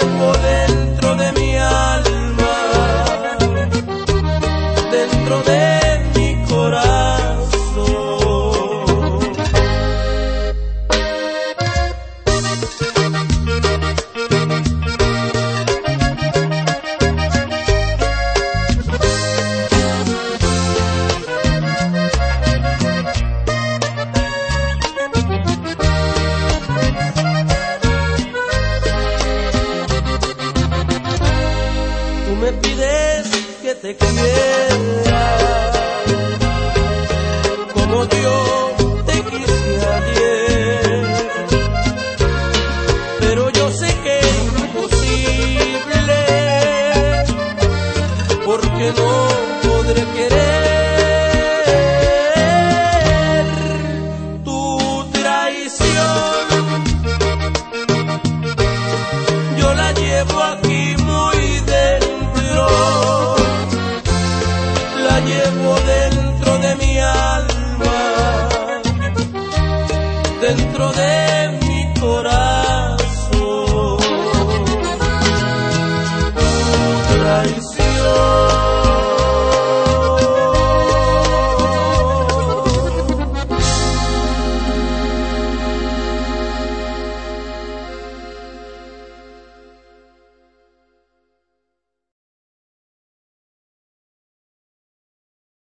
llevo dentro de mi alma, dentro de mi corazón. Tú me pides que te quiera como yo te quise ayer, pero yo sé que es imposible, porque no podré querer tu traición. Yo la llevo aquí muy dentro, la llevo dentro de mi alma, dentro de mi corazón. Tu traición.